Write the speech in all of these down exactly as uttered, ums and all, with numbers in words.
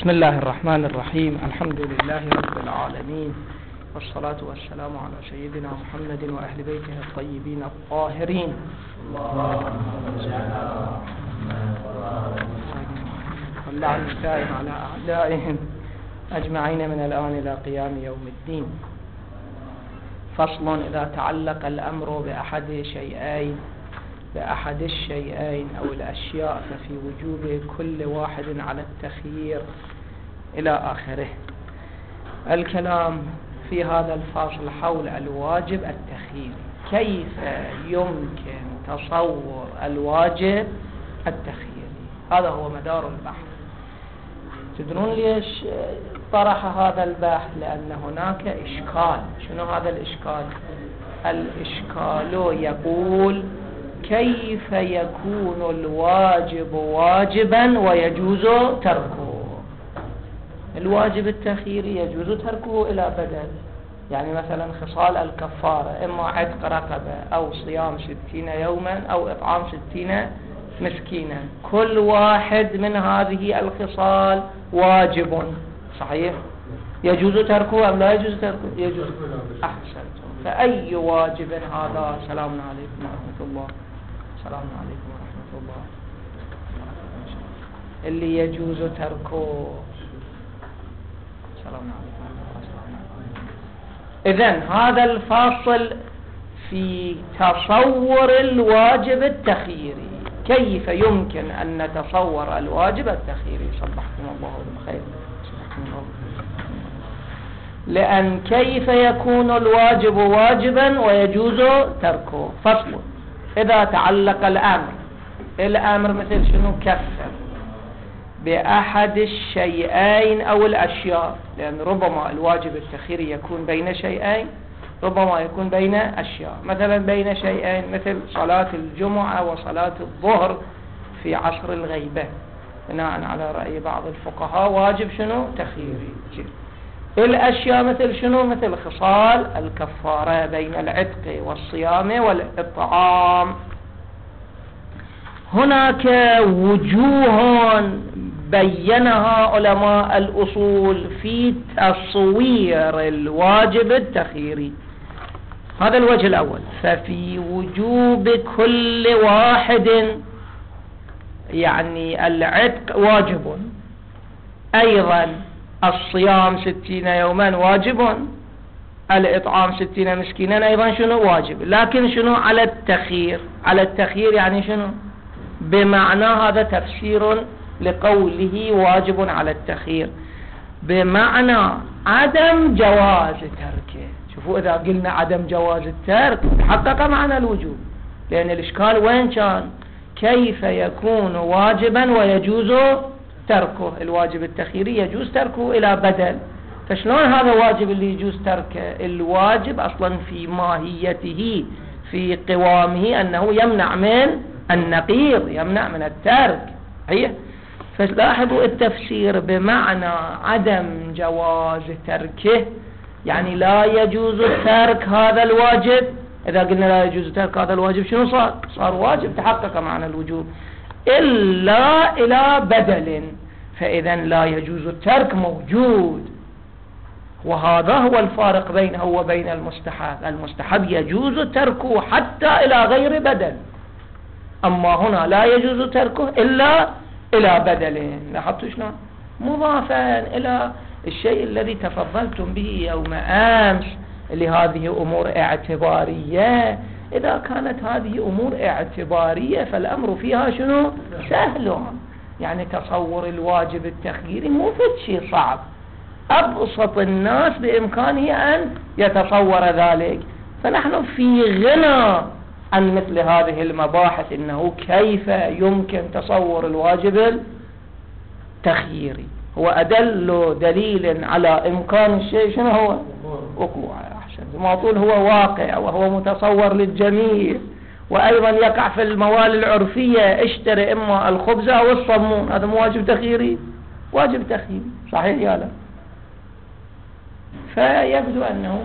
بسم الله الرحمن الرحيم. الحمد لله رب العالمين، والصلاة والسلام على سيدنا محمد وأهل بيته الطيبين الطاهرين. واللعن الدائم على أعدائهم أجمعين من الآن إلى قيام يوم الدين. فصل: إذا تعلق الأمر بأحد شيئين بأحد الشيئين أو الأشياء ففي وجوب كل واحد على التخيير إلى آخره. الكلام في هذا الفصل حول الواجب التخييري. كيف يمكن تصور الواجب التخييري؟ هذا هو مدار البحث. تدرون ليش طرح هذا البحث؟ لأن هناك إشكال. شنو هذا الإشكال؟ الإشكال يقول: كيف يكون الواجب واجبا ويجوز تركه؟ الواجب التخييري يجوز تركه إلى بدل. يعني مثلا خصال الكفارة، إما عتق رقبة أو صيام ستين يوما أو إطعام ستين مسكينا، كل واحد من هذه الخصال واجب، صحيح؟ يجوز تركه أم لا يجوز تركه؟ يجوز. أحسنتم. فأي واجب هذا؟ سلام عليكم ورحمة الله. السلام عليكم ورحمة الله. اللي يجوز تركه. السلام عليكم. إذن هذا الفاصل في تصور الواجب التخييري. كيف يمكن أن نتصور الواجب التخييري؟ صبحكم الله بالخير. لأن كيف يكون الواجب واجبا ويجوز تركه؟ فصل: إذا تعلق الأمر الأمر مثل شنو؟ كفر بأحد الشيئين أو الأشياء، لأن ربما الواجب التخييري يكون بين شيئين، ربما يكون بين أشياء. مثلا بين شيئين مثل صلاة الجمعة وصلاة الظهر في عصر الغيبة، بناء على رأي بعض الفقهاء واجب شنو؟ تخييري. الأشياء مثل شنو؟ مثل خصال الكفارة بين العتق والصيام والإطعام. هناك وجوه بينها علماء الأصول في تصوير الواجب التخييري. هذا الوجه الأول: ففي وجوب كل واحد، يعني العتق واجب، أيضا الصيام ستين يوما واجب، الإطعام ستين مسكينا أيضا شنو؟ واجب. لكن شنو؟ على التخيير. على التخيير يعني شنو؟ بمعنى هذا تفسير لقوله واجب على التخيير، بمعنى عدم جواز تركه. شوفوا، إذا قلنا عدم جواز الترك تحقق معنى الوجوب، لأن الإشكال وين كان؟ كيف يكون واجبا ويجوز تركه؟ الواجب التخييري يجوز تركه إلى بدل، فشلون هذا واجب اللي يجوز تركه؟ الواجب أصلا في ماهيته في قوامه أنه يمنع من النقيض، يمنع من الترك. هي فلاحظوا التفسير بمعنى عدم جواز تركه، يعني لا يجوز ترك هذا الواجب. إذا قلنا لا يجوز ترك هذا الواجب شنو صار؟ صار واجب، تحقق معنى الوجوب، إلا إلى بدل. فإذا لا يجوز الترك موجود، وهذا هو الفارق بينه وبين المستحب. المستحب يجوز تركه حتى إلى غير بدل، أما هنا لا يجوز تركه إلا إلى بدل. لاحظتوا شلون؟ مضافا إلى الشيء الذي تفضلتم به يوم أمس، لهذه أمور اعتبارية. إذا كانت هذه أمور اعتبارية فالأمر فيها شنو؟ سهل. يعني تصور الواجب التخييري مو في شيء صعب، أبسط الناس بإمكانه أن يتصور ذلك. فنحن في غنى عن مثل هذه المباحث، إنه كيف يمكن تصور الواجب التخييري. هو أدل دليل على إمكان الشيء شنو هو؟ وقوعه. أحسن ما أقول هو واقع وهو متصور للجميع، وأيضا يقع في الموال العرفية: اشتري إما الخبز أو الصمون. هذا مو واجب تخييري؟ واجب تخييري، صحيح يا لا؟ فيبدو أنه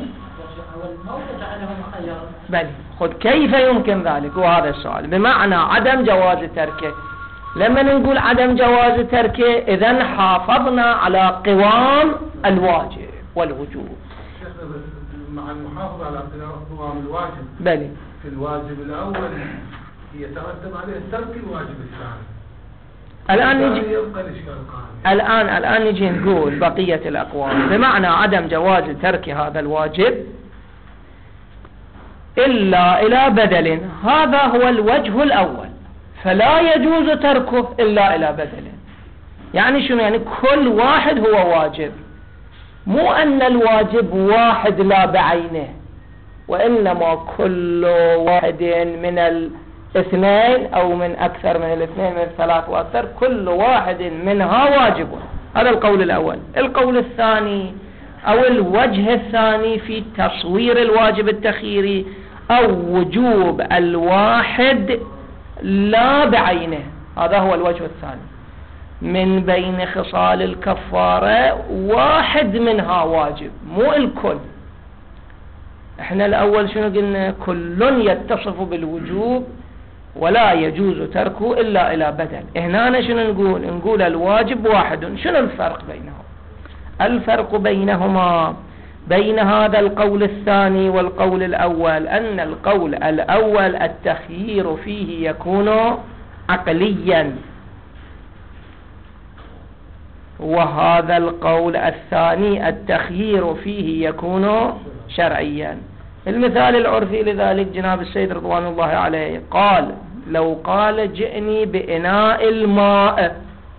بل خذ كيف يمكن ذلك، وهذا السؤال بمعنى عدم جواز تركه. لما نقول عدم جواز تركه إذن حافظنا على قوام الواجب والوجوب. مع المحافظة على قوام الواجب بلي في الواجب الأول يترتب عليه ترك الواجب الثاني. الآن نجي الآن الآن نجي نقول بقية الأقوال بمعنى عدم جواز ترك هذا الواجب إلا إلى بدل. هذا هو الوجه الأول، فلا يجوز تركه إلا إلى بدل. يعني شنو؟ يعني كل واحد هو واجب، مو أن الواجب واحد لا بعينه، وإنما كل واحد من الاثنين أو من أكثر من الاثنين من الثلاث وأكثر، كل واحد منها واجب. هذا القول الأول. القول الثاني أو الوجه الثاني في تصوير الواجب التخييري أو وجوب الواحد لا بعينه، هذا هو الوجه الثاني. من بين خصال الكفارة واحد منها واجب، مو الكل. احنا الأول شنو قلنا؟ كل يتصف بالوجوب ولا يجوز تركه إلا إلى بدل. هنا شنو نقول؟ نقول الواجب واحد. شنو الفرق بينهم؟ الفرق بينهما بين هذا القول الثاني والقول الأول أن القول الأول التخيير فيه يكون عقليا، وهذا القول الثاني التخيير فيه يكون شرعيا. المثال العرفي لذلك جناب السيد رضوان الله عليه قال: لو قال جئني بإناء الماء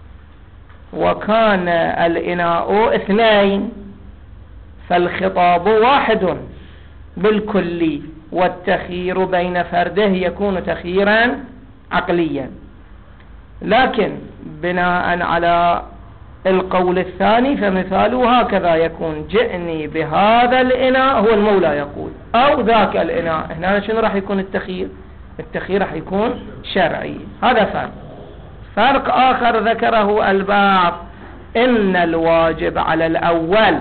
وكان الإناء اثنين فالخطاب واحد بالكلي، والتخيير بين فرده يكون تخييرا عقليا. لكن بناء على القول الثاني فمثاله هكذا يكون: جئني بهذا الإناء، هو المولى يقول، أو ذاك الإناء. هنا شنو راح يكون التخيير؟ التخيير راح يكون شرعي. هذا فرق. فرق آخر ذكره البعض إن الواجب على الأول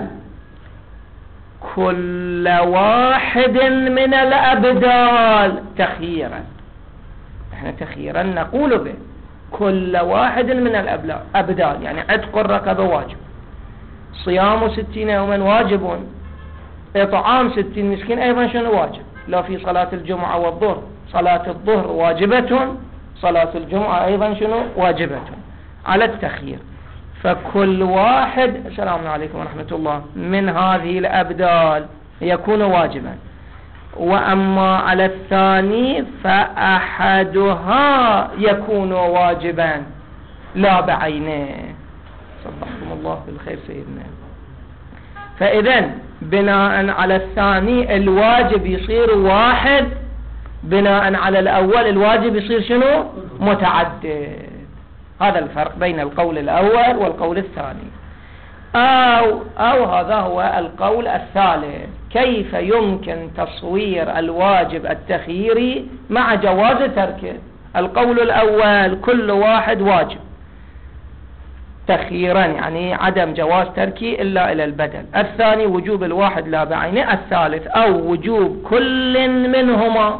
كل واحد من الأبدال تخييرا. احنا تخييرا نقول به كل واحد من الأبدال، يعني عتق الرقبة واجب، صيام ستين يوما واجب، إطعام ستين مسكين أيضا شنو واجب. لا في صلاة الجمعة والظهر، صلاة الظهر واجبة، صلاة الجمعة أيضا شنو واجبة على التخيير. فكل واحد، السلام عليكم ورحمة الله، من هذه الأبدال يكون واجبا. وأما على الثاني فأحدها يكون واجبا لا بعينه. صدقكم الله بالخير سيدنا. فإذن بناء على الثاني الواجب يصير واحد، بناء على الأول الواجب يصير شنو؟ متعدد. هذا الفرق بين القول الأول والقول الثاني. أو, أو هذا هو القول الثالث: كيف يمكن تصوير الواجب التخييري مع جواز تركه؟ القول الأول كل واحد واجب تخييرا، يعني عدم جواز تركه إلا إلى البدل. الثاني وجوب الواحد لا بعينه. الثالث أو وجوب كل منهما،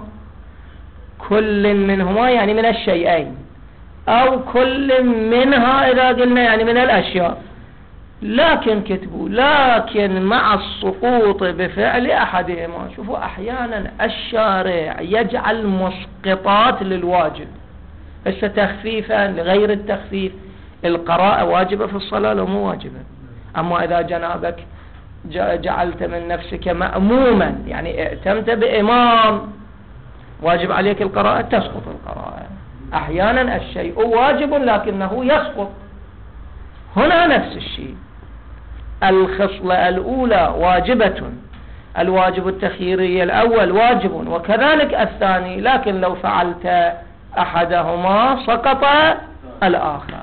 كل منهما يعني من الشيئين، أو كل منها إذا قلنا يعني من الأشياء. لكن كتبوا لكن مع السقوط بفعل أحدهما. شوفوا أحيانا الشارع يجعل مسقطات للواجب، بس تخفيفا لغير التخفيف. القراءة واجبة في الصلاة لو مو واجبة. أما إذا جنابك جعلت من نفسك مأموما، يعني ائتمت بإمام، واجب عليك القراءة، تسقط القراءة. أحيانا الشيء واجب لكنه يسقط. هنا نفس الشيء. الخصلة الأولى واجبة، الواجب التخييري الأول واجب، وكذلك الثاني، لكن لو فعلت أحدهما سقط الآخر.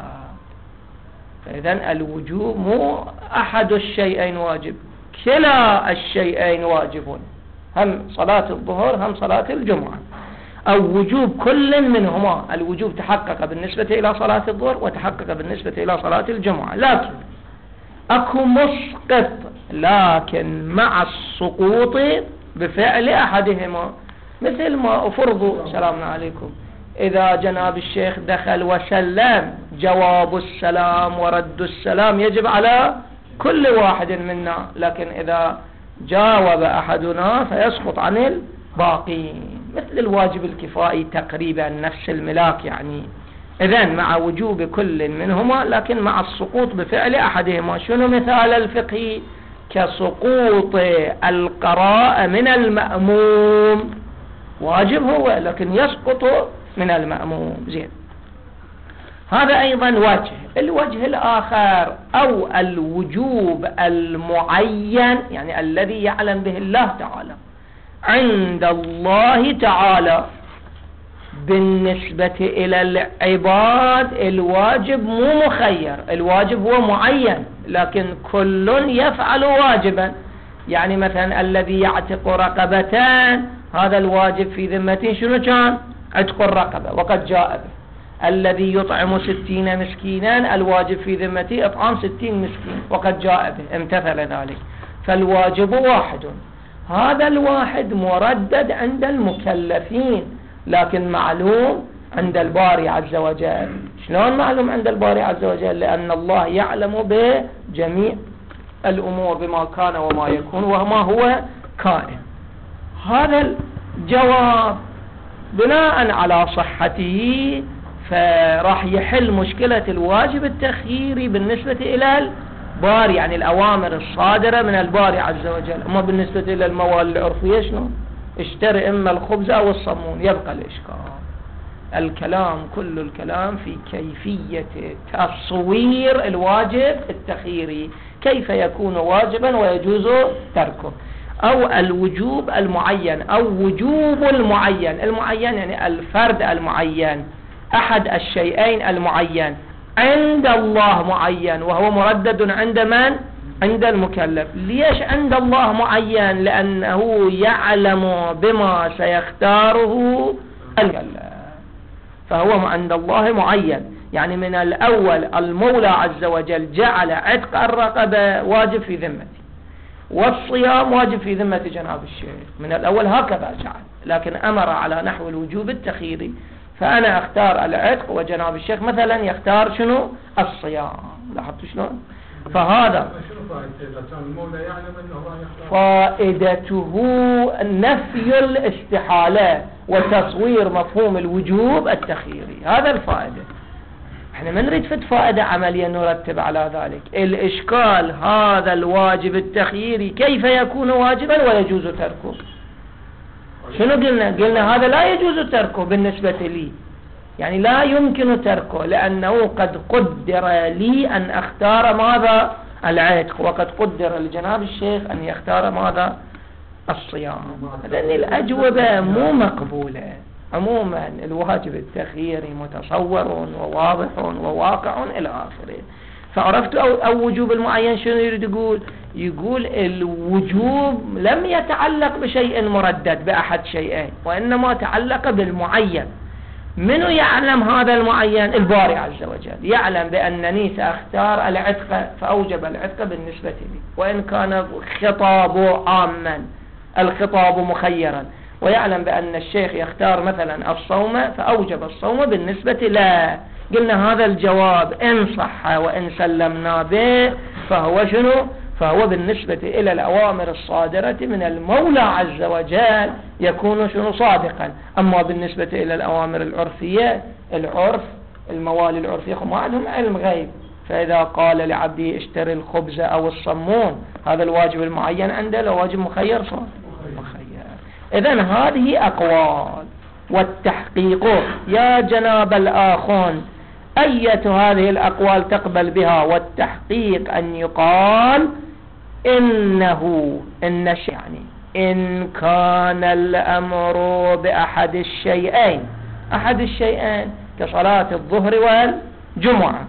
فإذن الوجوب مو أحد الشيئين واجب، كلا الشيئين واجب، هم صلاة الظهر هم صلاة الجمعة. أو وجوب كل منهما، الوجوب تحقق بالنسبة إلى صلاة الظهر وتحقق بالنسبة إلى صلاة الجمعة، لكن أكو مسقط لكن مع السقوط بفعل أحدهما. مثل ما أفرضوا، سلام عليكم، إذا جناب الشيخ دخل وسلم جواب السلام ورد السلام يجب على كل واحد منا، لكن إذا جاوب أحدنا فيسقط عن الباقين، مثل الواجب الكفائي تقريبا نفس الملاك يعني. إذن مع وجوب كل منهما لكن مع السقوط بفعل أحدهما. شنو مثال الفقهي؟ كسقوط القراءة من المأموم، واجب هو لكن يسقط من المأموم. زين، هذا أيضا وجه. الوجه الآخر أو الوجوب المعين، يعني الذي يعلم به الله تعالى. عند الله تعالى بالنسبة إلى العباد الواجب مو مخير، الواجب هو معين، لكن كل يفعل واجبا. يعني مثلا الذي يعتق رقبتان هذا الواجب في ذمته شنو كان؟ عتق الرقبة وقد جاء به. الذي يطعم ستين مسكينا الواجب في ذمته إطعام ستين مسكين وقد جاء به، امتثل ذلك. فالواجب واحد، هذا الواحد مردد عند المكلفين لكن معلوم عند الباري عز وجل. شلون معلوم عند الباري عز وجل؟ لأن الله يعلم بجميع الأمور بما كان وما يكون وما هو كائن. هذا الجواب بناء على صحته فراح يحل مشكلة الواجب التخييري بالنسبة إلى الباري، يعني الأوامر الصادرة من الباري عز وجل. أما بالنسبة إلى الموال العرفية شنو؟ اشتري إما الخبز أو الصمون، يبقى الإشكال. الكلام كل الكلام في كيفية تصوير الواجب التخييري، كيف يكون واجبا ويجوز تركه، أو الوجوب المعين أو وجوب المعين. المعين يعني الفرد المعين، أحد الشيئين المعين. عند الله معين وهو مردد عند من؟ عند المكلف. ليش عند الله معين؟ لأنه يعلم بما سيختاره المكلف، فهو عند الله معين. يعني من الأول المولى عز وجل جعل عتق الرقبة واجب في ذمتي، والصيام واجب في ذمة جناب الشيخ، من الأول هكذا جعل، لكن أمر على نحو الوجوب التخييري. فأنا أختار العتق وجناب الشيخ مثلا يختار شنو؟ الصيام. لاحظتوا شلون؟ فهذا فائدته نفي الاستحالة وتصوير مفهوم الوجوب التخييري، هذا الفائدة. احنا ما نريد فد فائدة عملية نرتب على ذلك. الإشكال هذا الواجب التخييري كيف يكون واجبا ويجوز تركه؟ شنو قلنا؟ قلنا هذا لا يجوز تركه بالنسبة لي، يعني لا يمكن تركه، لأنه قد قدر لي أن أختار ماذا؟ العتق، وقد قدر لجناب الشيخ أن يختار ماذا؟ الصيام. لأن الأجوبة مو مقبولة. عموما الواجب التخييري متصور وواضح وواقع إلى آخره. فعرفت أو, أو وجوب المعين شنو يريد يقول؟ يقول الوجوب لم يتعلق بشيء مردد بأحد شيئين، وإنما تعلق بالمعين. منو يعلم هذا المعين؟ الباري عز وجل يعلم بأنني سأختار العتق فأوجب العتق بالنسبة لي، وإن كان خطاب عاما الخطاب مخيرا، ويعلم بأن الشيخ يختار مثلا الصوم فأوجب الصوم بالنسبة له. قلنا هذا الجواب إن صح وإن سلمنا به فهو شنو؟ فهو بالنسبة إلى الأوامر الصادرة من المولى عز وجل يكون شنو؟ صادقا. أما بالنسبة إلى الأوامر العرفية، العرف الموالي العرفية ما عندهم علم غيب، فإذا قال لعبده اشتري الخبز أو الصمون هذا الواجب المعين عنده لو واجب مخير صار مخير. إذن هذه أقوال، والتحقيق يا جناب الآخون أية هذه الأقوال تقبل بها؟ والتحقيق أن يقال إنه إن يعني إن كان الأمر بأحد الشيئين، أحد الشيئين كصلاة الظهر والجمعة،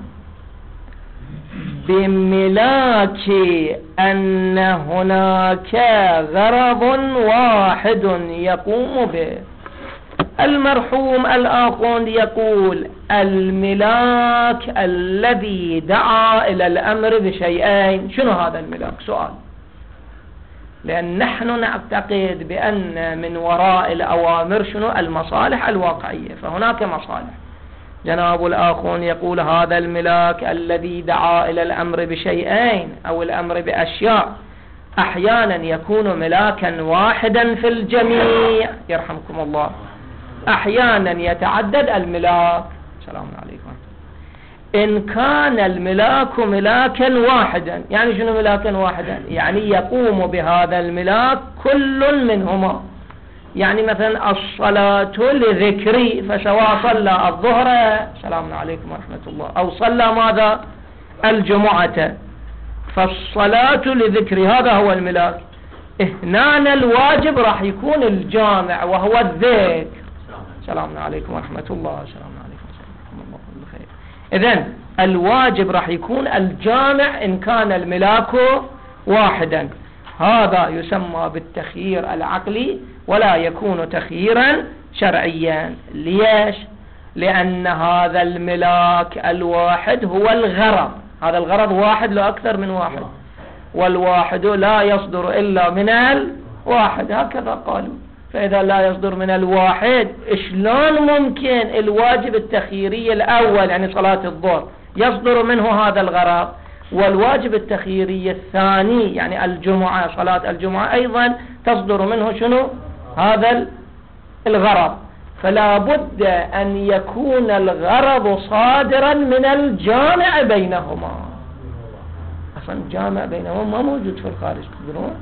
بملاك أن هناك غرض واحد يقوم به. المرحوم الآخوند يقول الملاك الذي دعا إلى الأمر بشيئين. شنو هذا الملاك؟ سؤال. لأن نحن نعتقد بأن من وراء الأوامر شنو؟ المصالح الواقعية، فهناك مصالح. جناب الآخون يقول هذا الملاك الذي دعا إلى الأمر بشيئين أو الأمر بأشياء أحيانا يكون ملاكا واحدا في الجميع، يرحمكم الله، أحيانا يتعدد الملاك. السلام عليكم. إن كان الملاك ملاكا واحدا، يعني شنو ملاكا واحدا؟ يعني يقوم بهذا الملاك كل منهما. يعني مثلا الصلاة لذكري، فسواء صلى الظهر، السلام عليكم ورحمة الله، أو صلى ماذا؟ الجمعة، فالصلاة لذكري هذا هو الملاك. هنا الواجب راح يكون الجامع وهو الذكر. السلام عليكم ورحمة الله. السلام عليكم ورحمة الله بخير. إذن الواجب راح يكون الجامع إن كان الملاك واحدا. هذا يسمى بالتخيير العقلي ولا يكون تخييرا شرعيا. ليش؟ لأن هذا الملاك الواحد هو الغرض. هذا الغرض واحد لا أكثر من واحد، والواحد لا يصدر إلا من الواحد، هكذا قالوا. فإذا لا يصدر من الواحد، شلون ممكن الواجب التخييري الأول يعني صلاة الظهر يصدر منه هذا الغرض، والواجب التخييري الثاني يعني الجمعة، صلاة الجمعة أيضا تصدر منه شنو؟ هذا الغرض. فلا بد أن يكون الغرض صادرا من الجامع بينهما. أصلا الجامع بينهما ما موجود في الخارج، تدرون؟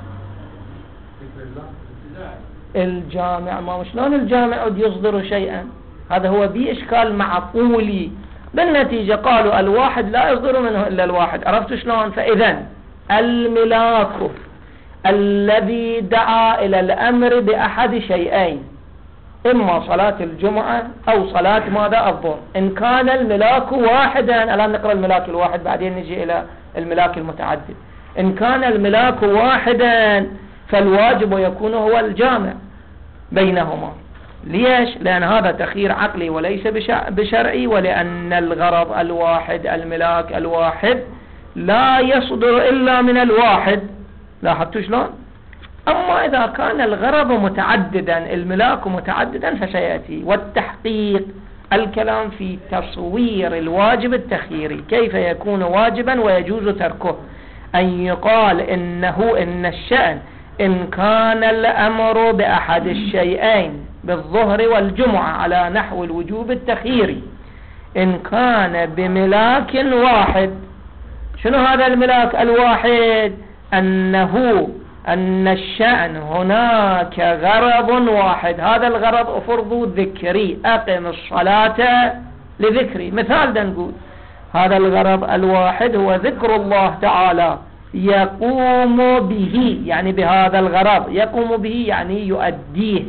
الجامع ما شلون الجامع يصدر شيئا؟ هذا هو بإشكال معقولي. بالنتيجة قالوا الواحد لا يصدر منه إلا الواحد. عرفتوا شلون؟ فإذن الملاك الذي دعا إلى الأمر بأحد شيئين، إما صلاة الجمعة أو صلاة ماذا؟ الظهر. إن كان الملاك واحدا، الآن نقرأ الملاك الواحد بعدين نجي إلى الملاك المتعدد. إن كان الملاك واحدا فالواجب يكون هو الجامع بينهما. ليش؟ لأن هذا تخيير عقلي وليس بشرعي، ولأن الغرض الواحد الملاك الواحد لا يصدر إلا من الواحد. لاحظتوا شلون؟ أما إذا كان الغرض متعددا، الملاك متعددا، فسيأتي والتحقيق الكلام في تصوير الواجب التخييري، كيف يكون واجبا ويجوز تركه. أن يقال إنه إن الشأن إن كان الأمر بأحد الشيئين بالظهر والجمعة على نحو الوجوب التخييري، إن كان بملاك واحد. شنو هذا الملاك الواحد؟ أنه أن الشأن هناك غرض واحد، هذا الغرض أفرض ذكري، أقم الصلاة لذكري. مثال دا نقول هذا الغرض الواحد هو ذكر الله تعالى، يقوم به يعني بهذا الغرض، يقوم به يعني يؤديه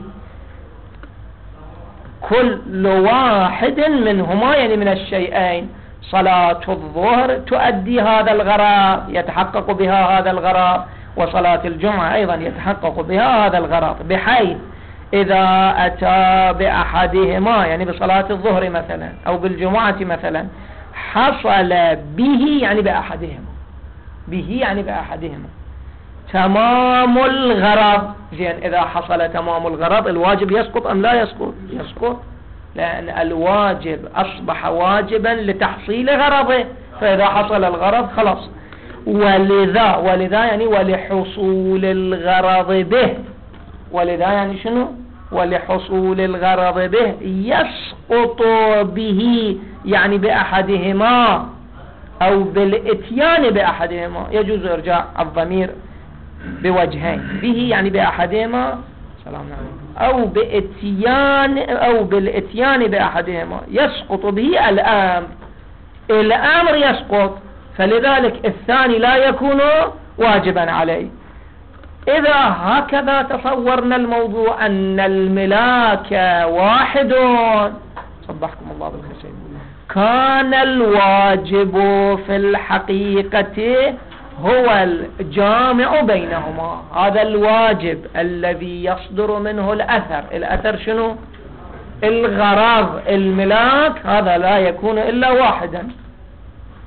كل واحد منهما، يعني من الشيئين. صلاة الظهر تؤدي هذا الغرض، يتحقق بها هذا الغرض، وصلاة الجمعة أيضا يتحقق بها هذا الغرض، بحيث إذا أتى بأحدهما يعني بصلاة الظهر مثلا أو بالجمعة مثلا، حصل به يعني بأحدهما، به يعني بأحدهما تمام الغرض. زين، إذا حصل تمام الغرض الواجب يسقط أم لا يسقط؟ يسقط، لأن الواجب أصبح واجبا لتحصيل غرضه، فإذا حصل الغرض خلاص. ولذا ولذا يعني ولحصول الغرض به، ولذا يعني شنو؟ ولحصول الغرض به يسقط به يعني بأحدهما أو بالإتيان بأحدهما. يجوز إرجاع الضمير بوجهين، به يعني بأحدهما سلام عليكم، أو بإتيان أو بالإتيان بأحدهما يسقط به الأمر. الأمر يسقط، فلذلك الثاني لا يكون واجبا عليه. إذا هكذا تصورنا الموضوع أن الملاك واحد، صبحكم الله بالخير، كان الواجب في الحقيقة هو الجامع بينهما. هذا الواجب الذي يصدر منه الأثر. الأثر شنو؟ الغرض. الملاك هذا لا يكون إلا واحدا.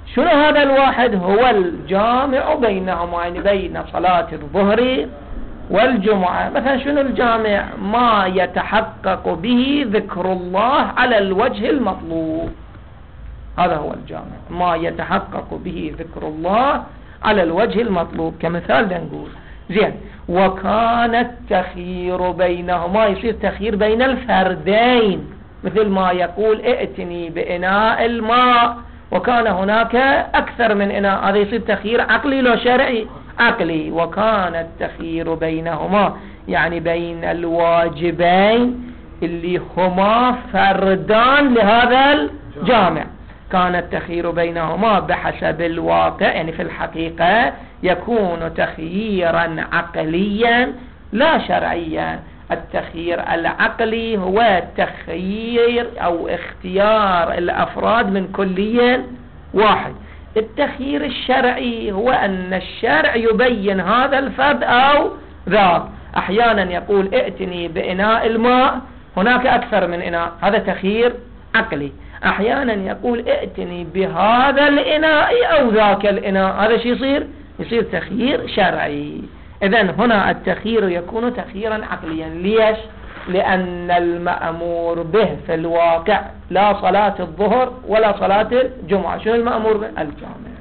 شنو هذا الواحد؟ هو الجامع بينهما، يعني بين صلاة الظهر والجمعة. مثلا شنو الجامع؟ ما يتحقق به ذكر الله على الوجه المطلوب، هذا هو الجامع، ما يتحقق به ذكر الله على الوجه المطلوب. كمثال نقول زين، وكان التخيير بينهما، يصير تخيير بين الفردين، مثل ما يقول ائتني بإناء الماء وكان هناك أكثر من إناء، هذا يصير تخيير عقلي لو شرعي؟ عقلي. وكان التخيير بينهما يعني بين الواجبين اللي هما فردان لهذا الجامع، كان التخيير بينهما بحسب الواقع، يعني في الحقيقة يكون تخييرا عقليا لا شرعيا. التخيير العقلي هو تخيير أو اختيار الأفراد من كلية واحد. التخيير الشرعي هو أن الشرع يبين هذا الفرد أو ذاك. أحيانا يقول ائتني بإناء الماء، هناك أكثر من إناء، هذا تخيير عقلي. أحيانا يقول ائتني بهذا الإناء أو ذاك الإناء، هذا شيء يصير يصير تخيير شرعي. إذن هنا التخيير يكون تخييرا عقليا. ليش؟ لأن المأمور به في الواقع لا صلاة الظهر ولا صلاة الجمعة. شنو المأمور به؟ الجامع.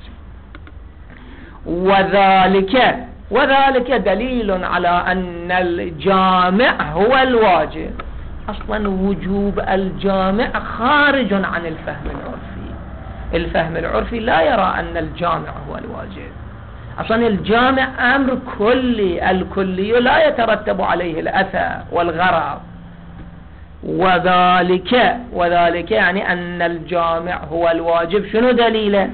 وذلك وذلك دليل على أن الجامع هو الواجب. أصلا وجوب الجامع خارج عن الفهم العرفي. الفهم العرفي لا يرى أن الجامع هو الواجب. أصلا الجامع أمر كلي، الكلي لا يترتب عليه الأثر والغرض. وذلك وذلك يعني أن الجامع هو الواجب. شنو دليله؟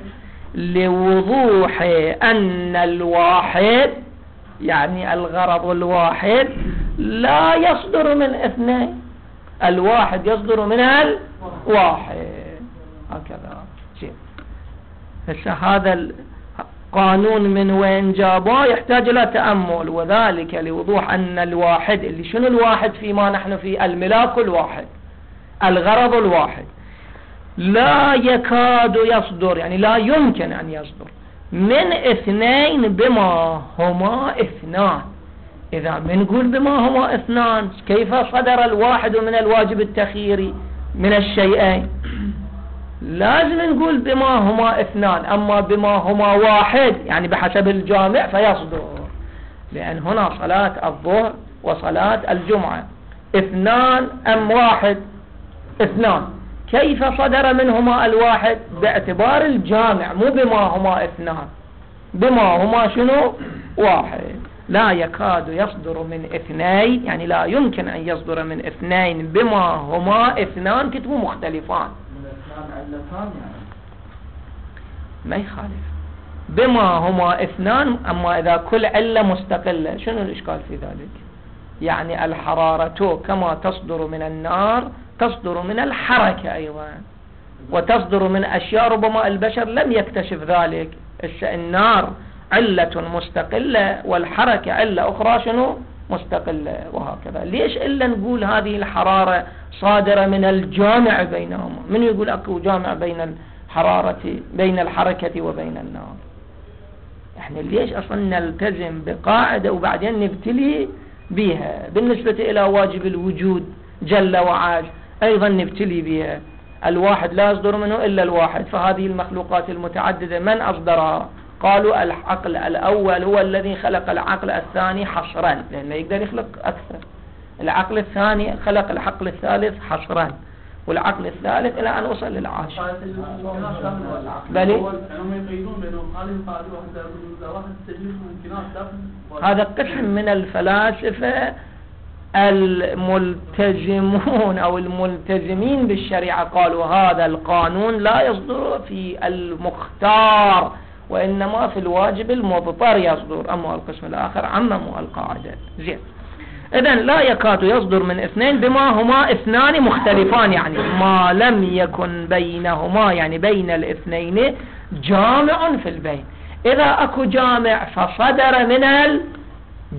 لوضوح أن الواحد، يعني الغرض الواحد لا يصدر من اثنين، الواحد يصدر من الواحد. هكذا شيء. هذا القانون من وين جابه يحتاج إلى تأمل. وذلك لوضوح أن الواحد، اللي شنو الواحد فيما نحن فيه؟ الملاك الواحد، الغرض الواحد، لا يكاد يصدر، يعني لا يمكن أن يصدر من اثنين بما هما اثنان. إذا بنقول بما هما اثنان، كيف صدر الواحد من الواجب التخييري من الشيئين؟ لازم نقول بما هما اثنان. أما بما هما واحد يعني بحسب الجامع فيصدر، لأن هنا صلاة الظهر وصلاة الجمعة اثنان أم واحد؟ اثنان. كيف صدر منهما الواحد؟ باعتبار الجامع، مو بما هما اثنان، بما هما شنو؟ واحد. لا يكاد يصدر من اثنين، يعني لا يمكن أن يصدر من اثنين بما هما اثنان كتبوا مختلفان. من اثنان علتان يعني ما يخالف بما هما اثنان. أما إذا كل علة مستقلة شنو الإشكال في ذلك؟ يعني الحرارة كما تصدر من النار تصدر من الحركة أيضا، وتصدر من أشياء ربما البشر لم يكتشف ذلك. النار علة مستقلة والحركة علة أخرى شنو؟ مستقلة. وهكذا. ليش إلا نقول هذه الحرارة صادرة من الجامع بينهما؟ من يقول أكو جامع بين الحرارة بين الحركة وبين النار؟ يعني ليش أصلا نلتزم بقاعدة وبعدين نبتلي بها؟ بالنسبة إلى واجب الوجود جل وعز أيضا نبتلي بها. الواحد لا يصدر منه إلا الواحد، فهذه المخلوقات المتعددة من أصدرها؟ قالوا العقل الأول هو الذي خلق العقل الثاني حصرا، لأنه يقدر يخلق أكثر. العقل الثاني خلق العقل الثالث حصرا، والعقل الثالث إلى أن وصل للعاشر. بلي هذا قسم من الفلاسفة الملتزمون أو الملتزمين بالشريعة قالوا هذا القانون لا يصدر في المختار وإنما في الواجب المضطر يصدر. أما القسم الآخر عمموا القاعدة. زين. إذن لا يكاد يصدر من اثنين بما هما اثنان مختلفان، يعني ما لم يكن بينهما، يعني بين الاثنين جامع في البين. إذا أكو جامع فصدر من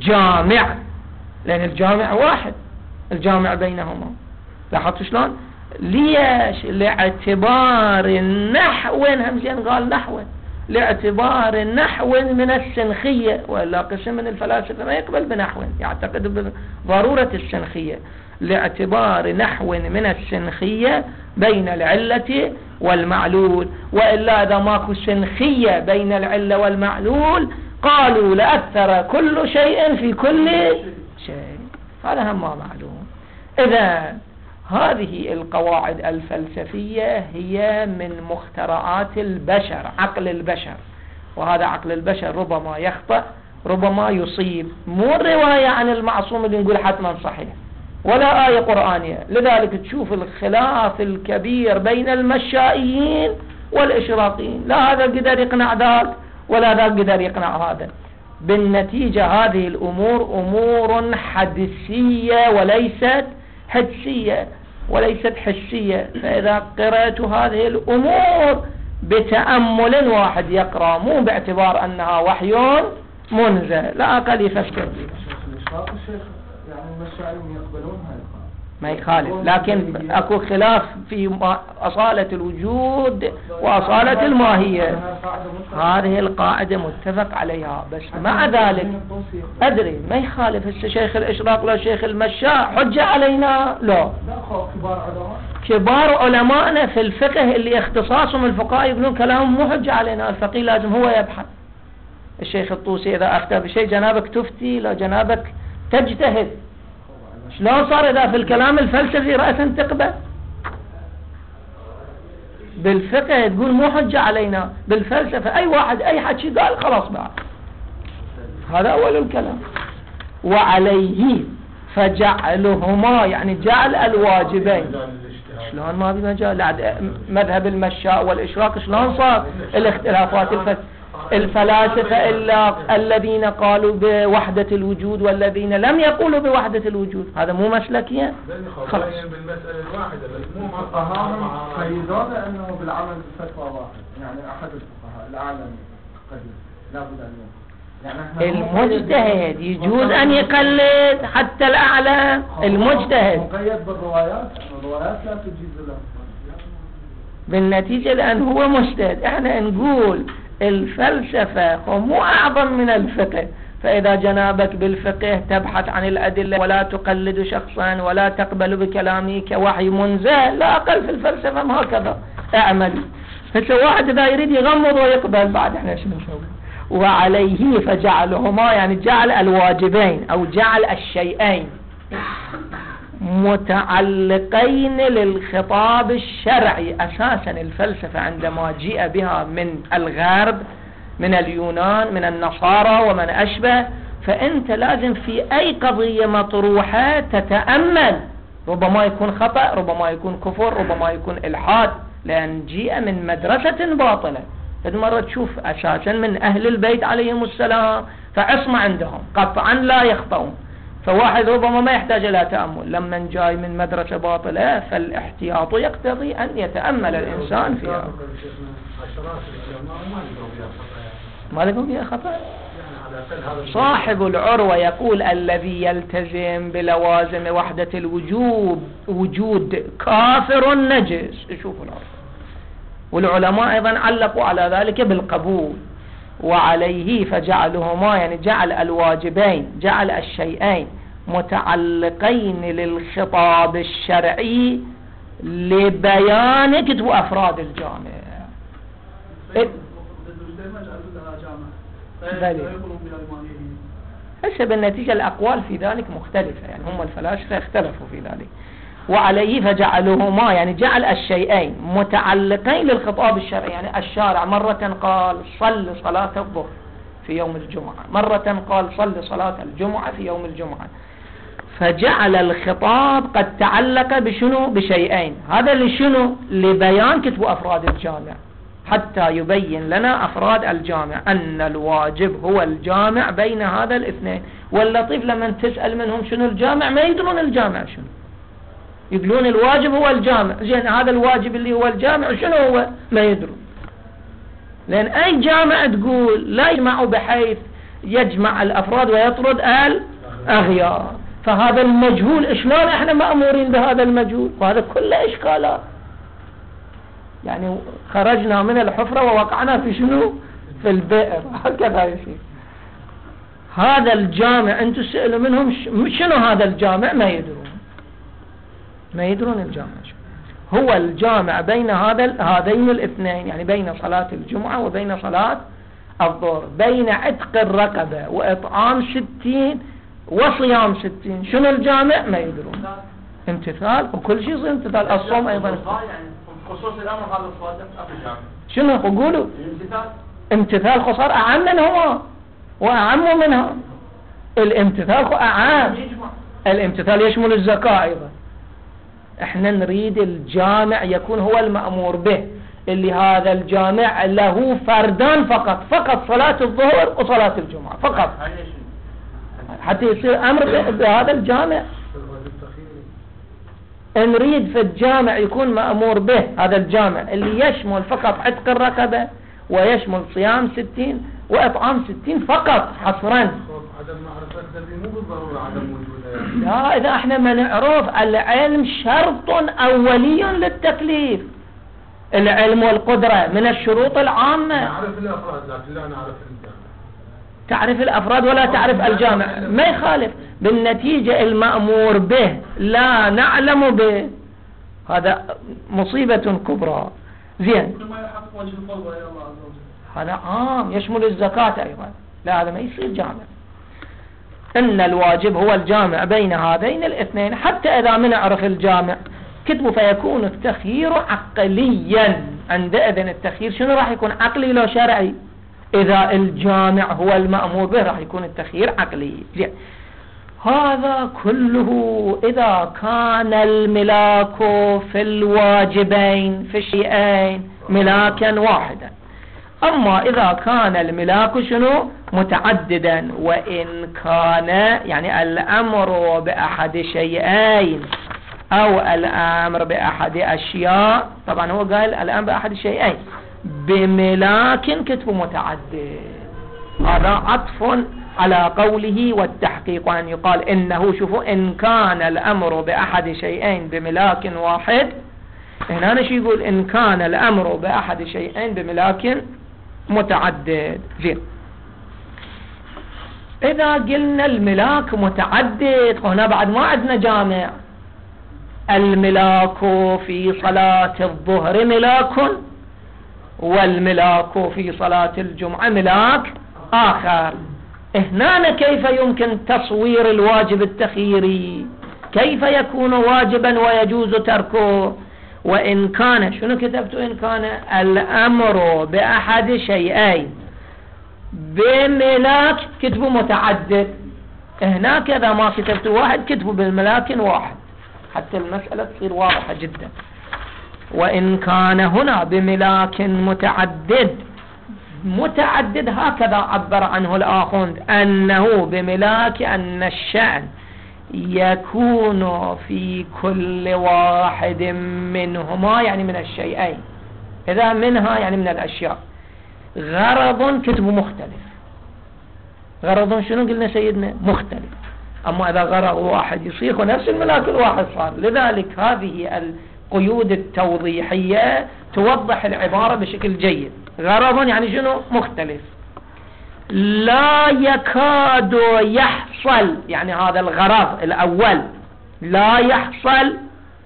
الجامع، لأن الجامع واحد، الجامع بينهما. لاحظت شلون؟ ليش؟ لاعتبار نحو، همزين قال نحو، لاعتبار نحو من السنخية، وإلا قسم من الفلاسفة ما يقبل بنحو، يعتقد بضرورة السنخية، لاعتبار نحو من السنخية بين العلة والمعلول، وإلا إذا ماكو سنخية بين العلة والمعلول قالوا لأثر كل شيء في كل شيء، هذا هم ما معلوم. إذا هذه القواعد الفلسفية هي من مخترعات البشر، عقل البشر، وهذا عقل البشر ربما يخطأ ربما يصيب، مو الرواية عن المعصوم اللي نقول حتما صحيح ولا آية قرآنية. لذلك تشوف الخلاف الكبير بين المشائيين والإشراقيين، لا هذا قدر يقنع ذاك ولا ذاك قدر يقنع هذا. بالنتيجة هذه الأمور أمور حدسية وليست حدسية وليست حسية. فإذا قرأت هذه الأمور بتأمل، واحد يقرأ مو باعتبار أنها وحي منزل، لا أقل يفسر يعني المشاعرين يقبلون هاي ما يخالف، لكن اكو خلاف في أصالة الوجود وأصالة الماهية. هذه القاعدة متفق عليها، بس مع ذلك أدري ما يخالف. هسه شيخ الإشراق لا شيخ المشاع حجة علينا؟ لا. كبار علماءنا في الفقه اللي اختصاصهم الفقهاء يقولون كلامهم مو حجة علينا، الفقيه لازم هو يبحث. الشيخ الطوسي إذا أفتى بشيء جنابك تفتي، لا جنابك تجتهد. شلون صار إذا في الكلام الفلسفي رأسا تقبل؟ بالفقه تقول مو حجة علينا، بالفلسفة أي واحد أي حكي قال خلاص بعد. هذا أول الكلام. وعليه فجعلهما يعني جعل الواجبين. شلون ما بمجال؟ مذهب المشاء والإشراق شلون صار الاختلافات الفلسفية؟ الفلاسفة إلا الذين قالوا بوحدة الوجود والذين لم يقولوا بوحدة الوجود، هذا مو مسلكيا؟ خلاص بالمسألة الواحدة، بس مو فقهاهم قيدون أنه بالعمل بفتوى واحد، يعني أحد الفقهاء الأعلم قديم لابد أن يعني المجتهد يجوز أن يقلد حتى الأعلى. المجتهد مقيد بالروايات، الروايات لا تجيز له بالنتيجة لأن هو مجتهد. احنا نقول الفلسفة مو أعظم من الفقه، فإذا جنابك بالفقه تبحث عن الأدلة ولا تقلد شخصا ولا تقبل بكلامه كوحي منزل، لا أقل في الفلسفة ما هكذا اعمل. هسه واحد إذا يريد يغمض ويقبل بعد احنا شنو نسوي؟ وعليه فجعلهما يعني جعل الواجبين أو جعل الشيئين متعلقين للخطاب الشرعي. أساسا الفلسفة عندما جاء بها من الغرب من اليونان من النصارى ومن أشبه، فأنت لازم في أي قضية مطروحة تتأمل، ربما يكون خطأ ربما يكون كفر ربما يكون إلحاد، لأن جاء من مدرسة باطلة. هذه مرة تشوف أساسا من أهل البيت عليهم السلام فعصمة عندهم قطعا لا يخطئون، فواحد ربما ما يحتاج إلى تأمل. لما جاي من مدرسة باطلة فالاحتياط يقتضي أن يتأمل الإنسان فيها. ما لكم فيها خطأ؟ صاحب العروة يقول الذي يلتزم بلوازم وحدة الوجود وجود كافر نجس. شوفوا العروة، والعلماء أيضا علقوا على ذلك بالقبول. وعليه فجعلهما يعني جعل الواجبين جعل الشيئين متعلقين للخطاب الشرعي لبيان كتب أفراد الجامع. هسه بالنتيجة الأقوال في ذلك مختلفة، يعني هم الفلاسفة اختلفوا في ذلك. وعليه فجعلهما يعني جعل الشيئين متعلقين للخطاب الشرعي، يعني الشارع مرة قال صل صلاة الظهر في يوم الجمعة، مرة قال صل صلاة الجمعة في يوم الجمعة، فجعل الخطاب قد تعلق بشنو؟ بشيئين. هذا لشنو؟ لبيان كتب أفراد الجامع، حتى يبين لنا أفراد الجامع أن الواجب هو الجامع بين هذا الاثنين. واللطيف لما تسأل منهم شنو الجامع ما يدرون الجامع شنو، يقولون الواجب هو الجامع. زين هذا الواجب اللي هو الجامع شنو هو؟ ما يدرون، لأن أي جامع تقول لا يجمع بحيث يجمع الأفراد ويطرد الأغيار. فهذا المجهول شلون احنا مأمورين بهذا المجهول؟ وهذا كله اشكالات. يعني خرجنا من الحفرة ووقعنا في شنو؟ في البئر. هكذا يصير. هذا الجامع انتم سئلوا منهم شنو هذا الجامع؟ ما يدرون ما يدرون الجامع شو هو. الجامع بين هذا هذين الاثنين، يعني بين صلاة الجمعة وبين صلاة الظهر، بين عتق الرقبة وإطعام ستين وصيام ستين. شنو الجامع؟ ما يدرون. امتثال، وكل شيء امتثال. الصوم ايضا يعني خصوص الامر هذا الصادق في الجامع. شنو قولوا؟ الامتثال. امتثال خصار اعم منهما واعم منها. الامتثال اعم. الامتثال يشمل الزكاة ايضا. احنا نريد الجامع يكون هو المأمور به، اللي هذا الجامع له فردان فقط، فقط صلاة الظهر وصلاة الجمعة فقط، حتى يصير امر بهذا الجامع. نريد في الجامع يكون مأمور به هذا الجامع اللي يشمل فقط عتق الرقبة ويشمل صيام ستين وإطعام ستين فقط حصرا. عدم معرفة الذي مو بالضرورة عدم وجوده. لا، إذا احنا ما نعرف العلم شرط أولي للتكليف. العلم والقدرة من الشروط العامة. نعرف الأفراد لكن لا نعرف الجامع. تعرف الأفراد ولا تعرف الجامع ما يخالف. بالنتيجة المأمور به لا نعلم به، هذا مصيبة كبرى. زين، هذا عام يشمل الزكاة أيضا. لا، هذا ما يصير جامع. إن الواجب هو الجامع بين هذين الاثنين. حتى إذا من نعرف الجامع كتبوا فيكون التخيير عقليا. عندئذ التخيير شنو راح يكون؟ عقلي لو شرعي. إذا الجامع هو المأمور به راح يكون التخيير عقلي. زين، هذا كله إذا كان الملاك في الواجبين في الشيئين ملاكا واحدا. أما إذا كان الملاك شنو؟ متعددا، وإن كان يعني الأمر بأحد شيئين أو الأمر بأحد أشياء، طبعا هو قال الأمر بأحد شيئين بملاك كتب متعدد، هذا عطف على قوله والتحقيق، وأن يقال إنه شوفوا إن كان الأمر بأحد شيئين بملاك واحد. هنا نشي يقول إن كان الأمر بأحد شيئين بملاك متعدد. زين، إذا قلنا الملاك متعدد هنا بعد ما عندنا جامع. الملاك في صلاة الظهر ملاك، والملاك في صلاة الجمعة ملاك آخر. هنا كيف يمكن تصوير الواجب التخييري؟ كيف يكون واجبا ويجوز تركه؟ وإن كان شنو كتبت؟ إن كان الأمر بأحد شيئين بملاك كتبوا متعدد. هناك إذا ما كتبت واحد كتبوا بالملاك واحد حتى المسألة تصير واضحة جدا. وإن كان هنا بملاك متعدد، متعدد هكذا عبر عنه الآخوند، أنه بملاك أن الشأن يكون في كل واحد منهما يعني من الشيئين. إذا منها يعني من الأشياء غرض كتب مختلف. غرض شنو قلنا سيدنا؟ مختلف. أما إذا غرض واحد يصير نفس الملاك الواحد صار. لذلك هذه القيود التوضيحية توضح العبارة بشكل جيد. غرض يعني شنو؟ مختلف. لا يكاد يحصل، يعني هذا الغرض الأول لا يحصل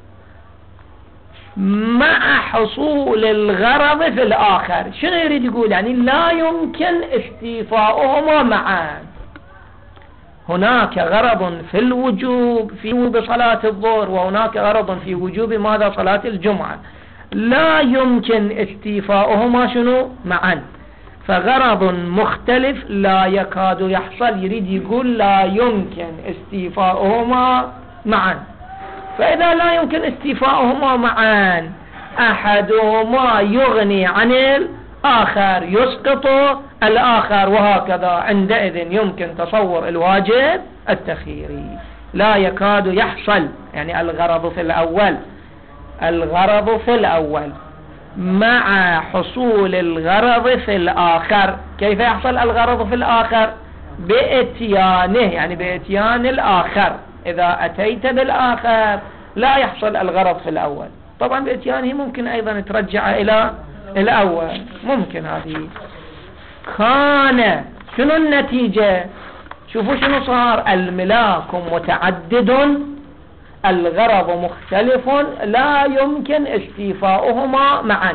مع حصول الغرض في الآخر. شنو يريد يقول؟ يعني لا يمكن استيفاؤهما معا. هناك غرض في الوجوب في بصلاة الظهر، وهناك غرض في وجوب ماذا؟ صلاة الجمعة. لا يمكن استيفاؤهما شنو؟ معا. فغرض مختلف لا يكاد يحصل، يريد يقول لا يمكن استيفاؤهما معا. فإذا لا يمكن استيفاؤهما معا أحدهما يغني عن الآخر، يسقط الآخر، وهكذا. عندئذ يمكن تصور الواجب التخييري. لا يكاد يحصل يعني الغرض في الأول، الغرض في الأول مع حصول الغرض في الآخر. كيف يحصل الغرض في الآخر؟ بإتيانه، يعني بإتيان الآخر. إذا أتيت بالآخر لا يحصل الغرض في الأول. طبعا بإتيانه ممكن أيضا ترجع إلى الأول، ممكن هذه. كان شنو النتيجة؟ شوفوا شنو صار. الملاك متعدد، الغرض مختلف، لا يمكن استيفاؤهما معا.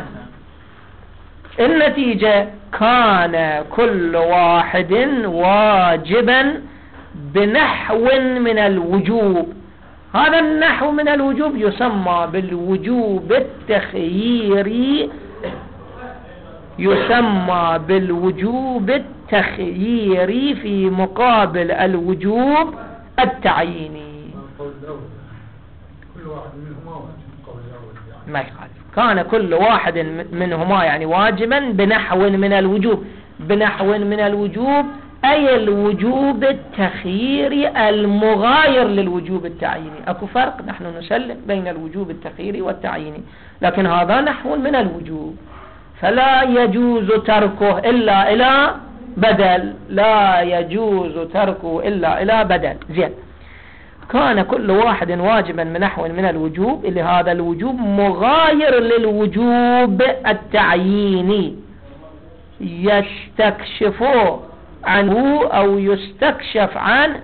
النتيجة كان كل واحد واجبا بنحو من الوجوب. هذا النحو من الوجوب يسمى بالوجوب التخييري، يسمى بالوجوب التخييري في مقابل الوجوب التعييني. كل واحد منهما واجب قول الأول يعني. ما يخالف. كان كل واحد منهما يعني واجبا بنحو من الوجوب. بنحو من الوجوب أي الوجوب التخييري المغاير للوجوب التعييني. أكو فرق، نحن نسلم بين الوجوب التخييري والتعييني، لكن هذا نحو من الوجوب، فلا يجوز تركه إلا إلى بدل. لا يجوز تركه إلا إلى بدل. زين. كان كل واحد واجبا من نحو من الوجوب، اللي هذا الوجوب مغاير للوجوب التعييني، يستكشف عنه أو يستكشف عن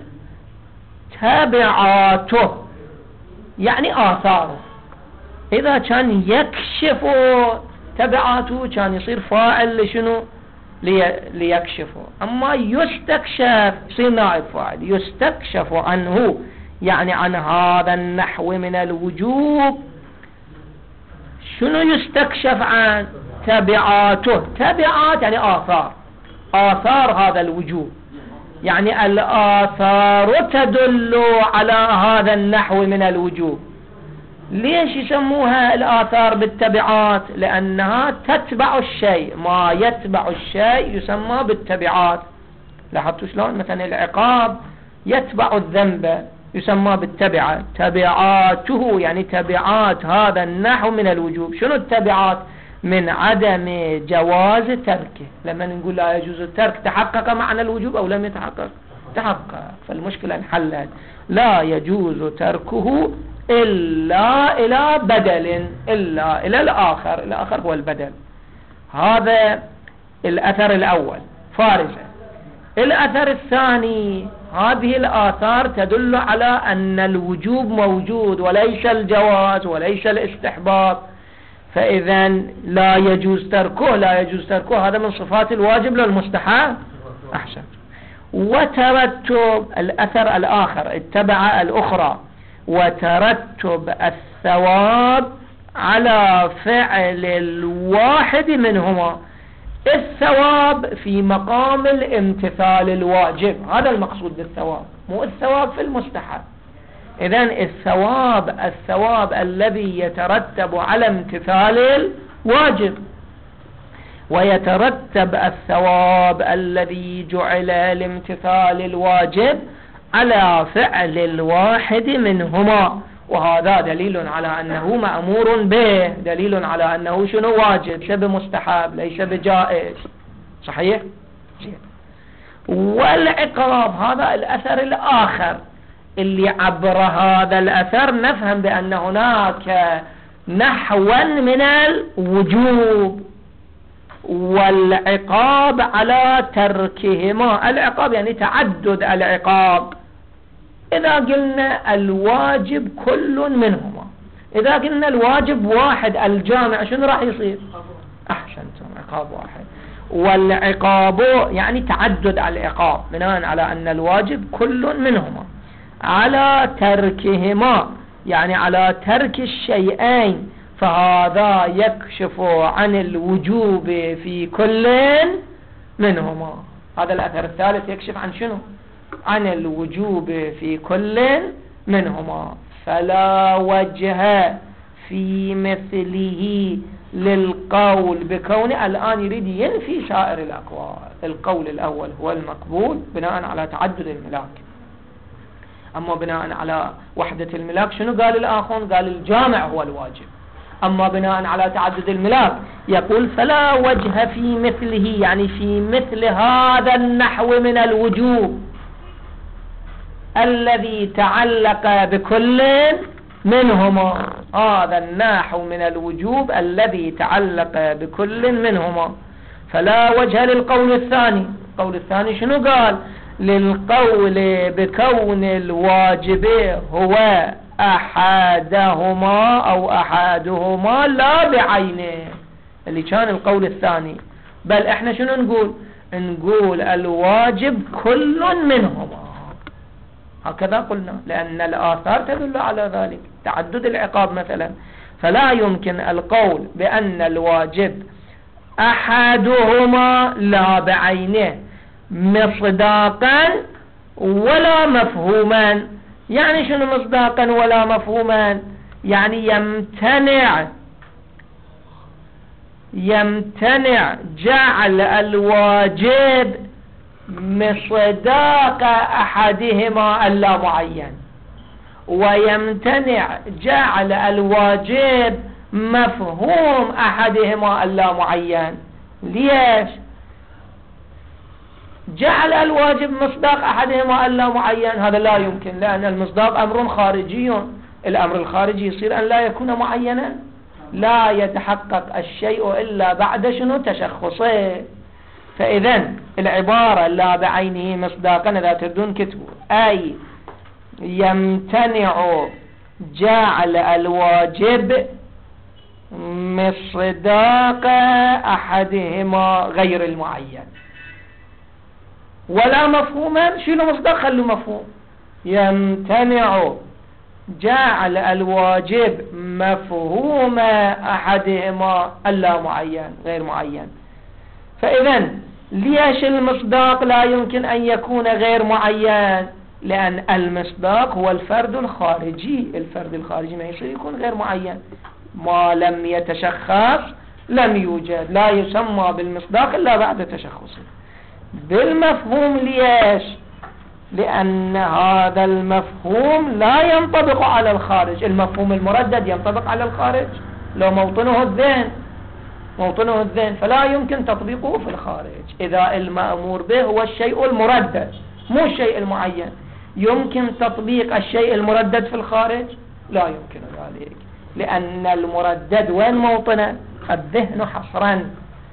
تبعاته، يعني آثاره. إذا كان يكشف تبعاته كان يصير فاعل لشنو؟ لي ليكشفه. أما يستكشف يصير نائب فاعل. يستكشف عنه يعني عن هذا النحو من الوجوب. شنو يستكشف عن؟ تبعاته. تبعات يعني آثار، آثار هذا الوجوب، يعني الآثار تدل على هذا النحو من الوجوب. ليش يسموها الآثار بالتبعات؟ لأنها تتبع الشيء، ما يتبع الشيء يسمى بالتبعات. لاحظتوا شلون؟ مثلا العقاب يتبع الذنب يسمى بالتبعة. تبعاته يعني تبعات هذا النحو من الوجوب. شنو التبعات؟ من عدم جواز تركه. لما نقول لا يجوز الترك، تحقق معنى الوجوب أو لم يتحقق؟ تحقق. فالمشكلة انحلت. لا يجوز تركه إلا إلى بدل، إلا إلى الآخر. الآخر هو البدل. هذا الأثر الأول فارزة. الأثر الثاني، هذه الآثار تدل على أن الوجوب موجود وليس الجواز وليس الاستحباب، فإذا لا يجوز تركه. لا يجوز تركه هذا من صفات الواجب للمستحب. أحسن. وترتب الأثر الآخر، التبعة الأخرى، وترتب الثواب على فعل الواحد منهما. الثواب في مقام الامتثال الواجب، هذا المقصود بالثواب، مو الثواب في المستحب. إذن الثواب الثواب الذي يترتب على امتثال الواجب، ويترتب الثواب الذي جعل لامتثال الواجب على فعل الواحد منهما. وهذا دليل على أنه مأمور به، دليل على أنه شنو؟ واجب، ليس بمستحب، ليس بجائز. صحيح؟ والعقاب هذا الأثر الآخر اللي عبر هذا الأثر نفهم بأن هناك نحوا من الوجوب والعقاب على تركهما. العقاب يعني تعدد العقاب. إذا قلنا الواجب كل منهما، إذا قلنا الواجب واحد الجامع، شنو راح يصير؟ أحسنتم، عقاب واحد. والعقاب يعني تعدد العقاب بناء على أن الواجب كل منهما، على تركهما يعني على ترك الشيئين، فهذا يكشف عن الوجوب في كل منهما. هذا الأثر الثالث يكشف عن شنو؟ عن الوجوب في كل منهما. فلا وجه في مثله للقول بكون. الآن يريد ينفي سائر الأقوال. القول الأول هو المقبول بناء على تعدد الملاك، أما بناء على وحدة الملاك شنو قال الآخرون؟ قال الجامع هو الواجب. أما بناء على تعدد الملاك يقول فلا وجه في مثله، يعني في مثل هذا النحو من الوجوب. الذي تعلق بكل منهما. هذا النحو من الوجوب الذي تعلق بكل منهما، فلا وجه للقول الثاني. القول الثاني شنو قال؟ للقول بكون الواجب هو أحدهما أو أحدهما لا بعينه، اللي كان القول الثاني. بل احنا شنو نقول؟ نقول الواجب كل منهما، هكذا قلنا، لأن الآثار تدل على ذلك، تعدد العقاب مثلا. فلا يمكن القول بأن الواجب أحدهما لا بعينه مصداقا ولا مفهوما. يعني شنو مصداقا ولا مفهوما؟ يعني يمتنع يمتنع جعل الواجب مصداق أحدهما اللا معين، ويمتنع جعل الواجب مفهوم أحدهما اللا معين. ليش؟ جعل الواجب مصداق أحدهما اللا معين هذا لا يمكن، لأن المصداق أمر خارجي. الأمر الخارجي يصير أن لا يكون معينا، لا يتحقق الشيء إلا بعد شنو؟ تشخصه. فإذن العبارة لا بعينه مصداقا إذا تردون كتبوا، أي يمتنع جعل الواجب مصداق أحدهما غير المعين. ولا مفهوما، شنو مصداق؟ خلوا مفهوم. يمتنع جعل الواجب مفهوم أحدهما اللا معين غير معين. فإذن ليش المصداق لا يمكن أن يكون غير معين؟ لأن المصداق هو الفرد الخارجي. الفرد الخارجي ما يصير يكون غير معين، ما لم يتشخص لم يوجد، لا يسمى بالمصداق إلا بعد تشخصه. بالمفهوم ليش؟ لأن هذا المفهوم لا ينطبق على الخارج. المفهوم المردد ينطبق على الخارج، لو موطنه الذهن موطنه الذهن فلا يمكن تطبيقه في الخارج. إذا المأمور به هو الشيء المردد مو الشيء المعين، يمكن تطبيق الشيء المردد في الخارج؟ لا يمكن ذلك، لأن المردد وين موطنه؟ الذهن حصرا.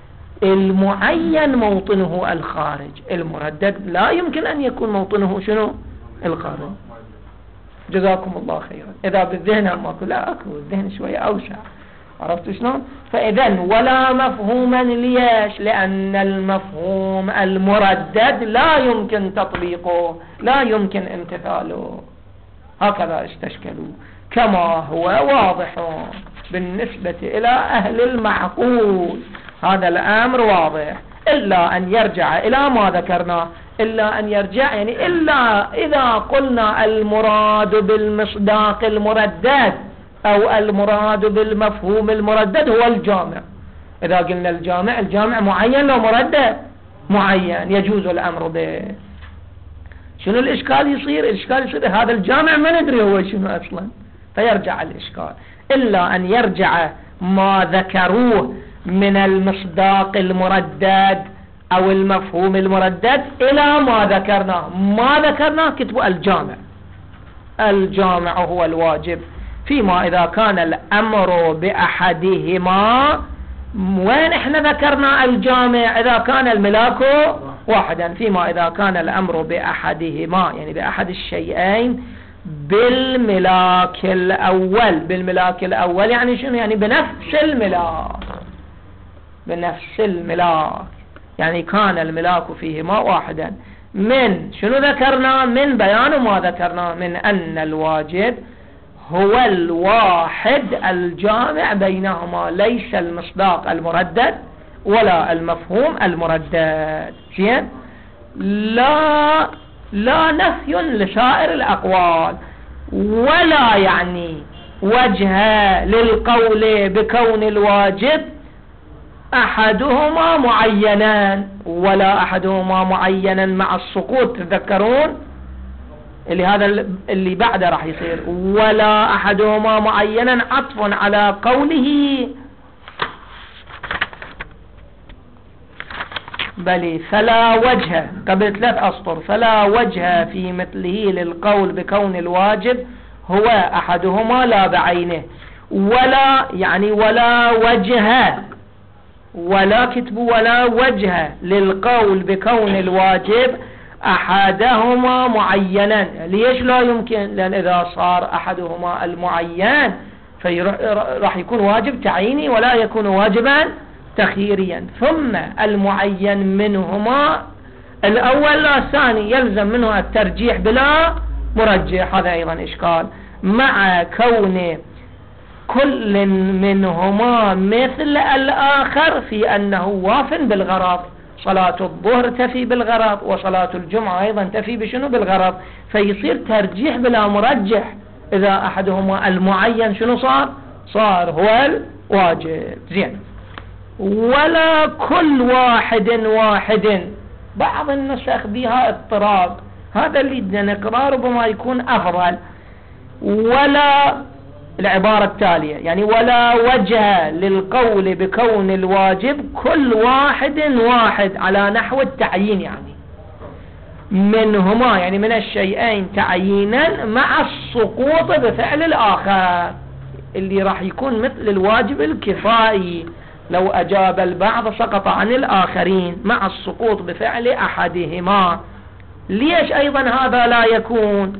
المعين موطنه الخارج، المردد لا يمكن أن يكون موطنه شنو؟ الخارج. جزاكم الله خيرا. إذا بالذهن أماكو، لا أكو الذهن شوية أوسع، عرفتوا شلون؟ فإذن ولا مفهوما. ليش؟ لأن المفهوم المردد لا يمكن تطبيقه، لا يمكن امتثاله. هكذا استشكلوا، كما هو واضح بالنسبة إلى أهل المعقول. هذا الأمر واضح، إلا أن يرجع إلى ما ذكرنا، إلا أن يرجع يعني إلا إذا قلنا المراد بالمصداق المردد أو المراد بالمفهوم المردد هو الجامع. إذا قلنا الجامع، الجامع معين لو مردد معين يجوز الأمر به. شنو الإشكال يصير؟ الإشكال يصير هذا الجامع ما ندري هو شنو أصلا، فيرجع الإشكال. إلا أن يرجع ما ذكروه من المصداق المردد أو المفهوم المردد إلى ما ذكرناه. ما ذكرناه كتبوا الجامع. الجامع هو الواجب، فيما إذا كان الأمر بأحدهما. وين إحنا ذكرنا الجامع؟ إذا كان الملاك واحدا. فيما إذا كان الأمر بأحدهما يعني بأحد الشيئين بالملاك الأول. بالملاك الأول يعني شنو؟ يعني بنفس الملاك، بنفس الملاك، يعني كان الملاك فيهما واحدا. من شنو ذكرنا؟ من بيان ما ذكرنا من أن الواجب هو الواحد الجامع بينهما، ليس المصداق المردد ولا المفهوم المردد. زين؟ لا لا نفي لسائر الأقوال، ولا يعني وجه للقول بكون الواجب أحدهما معينا، ولا أحدهما معينا مع السقوط. تذكرون اللي هذا اللي بعده راح يصير ولا أحدهما معينا عطف على قوله بل فلا وجه قبل ثلاث أسطر فلا وجه في مثله للقول بكون الواجب هو أحدهما لا بعينه ولا يعني ولا وجه ولا كتب ولا وجه للقول بكون الواجب أحدهما معينا. ليش لا يمكن؟ لأن إذا صار أحدهما المعين فراح يكون واجب تعييني ولا يكون واجبا تخييريا. ثم المعين منهما الأول لا الثاني يلزم منه الترجيح بلا مرجح. هذا أيضا إشكال مع كون كل منهما مثل الآخر في أنه واف بالغرض. صلاة الظهر تفي بالغرض وصلاة الجمعة أيضا تفي بشنو بالغرض، فيصير ترجيح بلا مرجح. إذا أحدهما المعين شنو صار؟ صار هو الواجب. زين. ولا كل واحد واحد، بعض النسخ بها اضطراب، هذا اللي بدنا نقرأ ربما يكون أفضل. ولا العبارة التالية يعني ولا وجه للقول بكون الواجب كل واحد واحد على نحو التعيين، يعني منهما يعني من الشيئين تعيينا مع السقوط بفعل الآخر، اللي راح يكون مثل الواجب الكفائي لو أجاب البعض سقط عن الآخرين مع السقوط بفعل أحدهما. ليش أيضا هذا لا يكون؟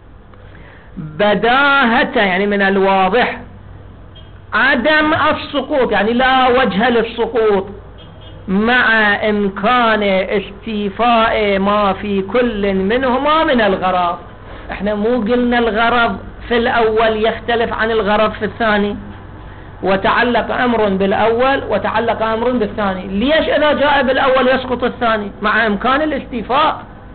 بداهة يعني من الواضح عدم السقوط، يعني لا وجه للسقوط مع إمكان استيفاء ما في كل منهما من الغرض. احنا مو قلنا الغرض في الأول يختلف عن الغرض في الثاني، وتعلق أمر بالأول وتعلق أمر بالثاني. ليش إذا جاء بالأول يسقط الثاني؟ مع إمكان الاستيفاء.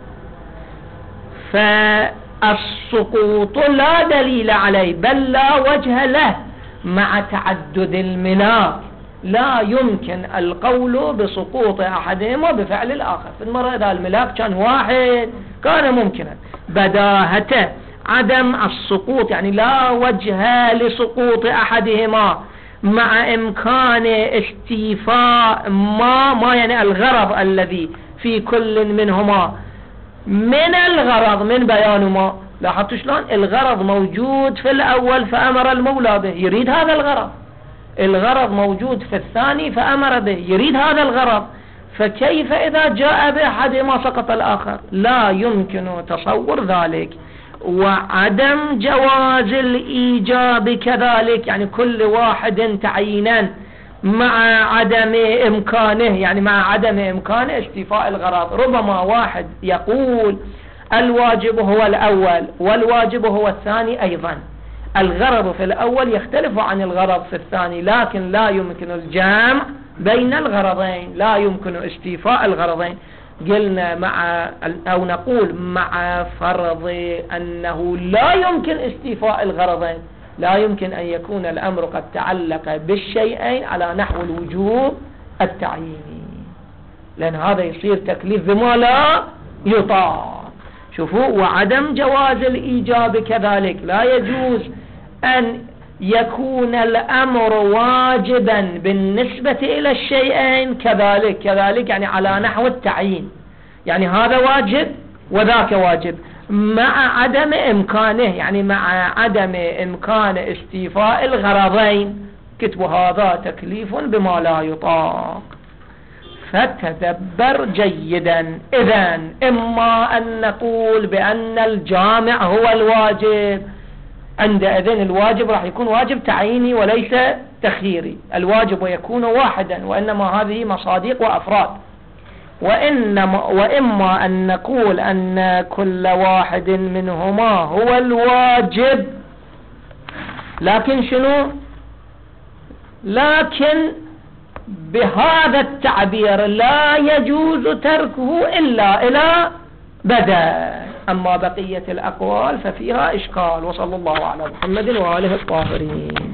فالسقوط لا دليل عليه بل لا وجه له مع تعدد الملاك، لا يمكن القول بسقوط أحدهما بفعل الآخر. في المرة إذا الملاك كان واحد كان ممكنا. بداهته عدم السقوط يعني لا وجه لسقوط أحدهما مع إمكان استيفاء ما ما يعني الغرض الذي في كل منهما من الغرض من بيان ما. لاحظتوا شلون الغرض موجود في الأول فأمر المولى به يريد هذا الغرض، الغرض موجود في الثاني فأمر به يريد هذا الغرض، فكيف إذا جاء بأحدهما سقط الآخر؟ لا يمكن تصور ذلك. وعدم جواز الإيجاب كذلك، يعني كل واحد تعيينا مع عدم إمكانه، يعني مع عدم إمكان استيفاء الغرض. ربما واحد يقول الواجب هو الأول والواجب هو الثاني أيضا، الغرض في الأول يختلف عن الغرض في الثاني، لكن لا يمكن الجمع بين الغرضين، لا يمكن استيفاء الغرضين. قلنا مع أو نقول مع فرض أنه لا يمكن استيفاء الغرضين، لا يمكن أن يكون الأمر قد تعلق بالشيئين على نحو الوجوب التعييني، لأن هذا يصير تكليف بما لا يطاق. شوفوا، وعدم جواز الإيجاب كذلك، لا يجوز أن يكون الأمر واجبا بالنسبة إلى الشيئين كذلك كذلك يعني على نحو التعيين، يعني هذا واجب وذاك واجب مع عدم إمكانه، يعني مع عدم إمكان استيفاء الغرضين. كتب هذا تكليف بما لا يطاق. فتدبر جيدا. إذن إما أن نقول بأن الجامع هو الواجب، عندئذ الواجب راح يكون واجب تعييني وليس تخييري، الواجب يكون واحدا، وإنما هذه مصادق وأفراد. وإنما وإما أن نقول أن كل واحد منهما هو الواجب، لكن شنو؟ لكن بهذا التعبير لا يجوز تركه إلا إلى بدل. أما بقية الأقوال ففيها إشكال. وصلى الله على محمد وآله الطاهرين.